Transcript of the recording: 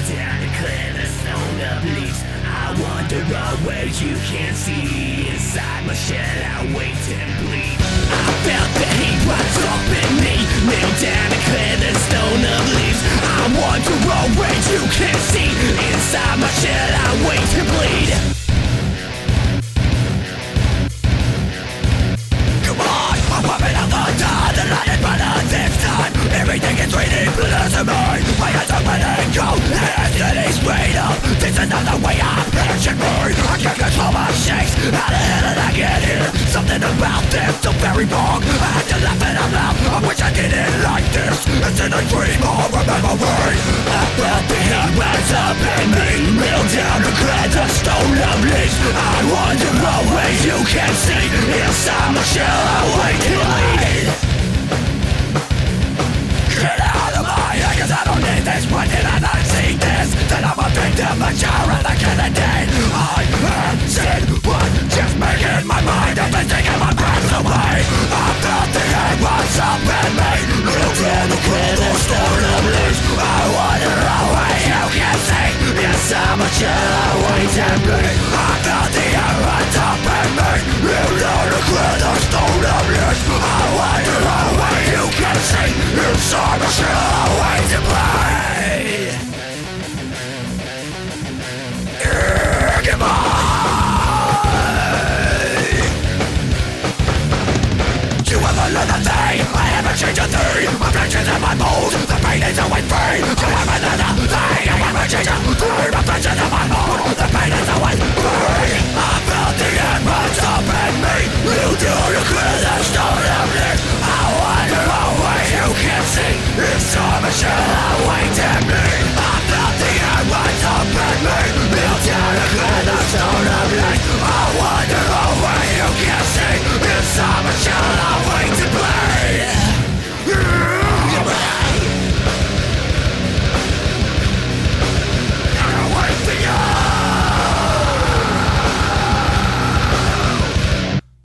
down to clear the stone of leaves. I wander away, you can't see. Inside my shell I wait and bleed. I felt the heat rise up in me. Kneel down to clear the stone of leaves. I wander away, you can't see. Inside my shell I wait and bleed. Come on, I'm popping out the dawn. The light is brighter this time. Everything is raining blood to me. My eyes open and go. Destiny straight up. This is not the way up. Action me. I can't control my shakes. How the hell did I get here? Something about this so very wrong. I had to laugh it out loud. I wish I didn't like this. It's in a dream or a memory. I felt the heat rise up in me. Kneel down to clear the stone of leaves. I wander away, you can see. Inside my shell I wait to lead. Get out of my head, cause I don't need this. Why did I not see this? That I'm a victim, a child of the Kennedy. I have said what? Just making my mind up and taking my breath away. I felt the hate rise up in me. Kneel down to clear the stone of leaves. I wander away, you can see. Inside my shell I wait and bleed. I felt the hate rise up in me. Kneel down to clear the stone of leaves. I wander away, you can see. Inside my shell I wait and bleed. Goodbye. You haven't learned a thing. I haven't changed a thing. My pleasure's in my mold. The pain is always free. You haven't learned a thing. I haven't changed a thing. My pleasure's in my mold. The pain is always free. I felt the end rise up in me. You do to clear the stone of leaves. I wander away, you can see. Inside my shell I wait and bleed.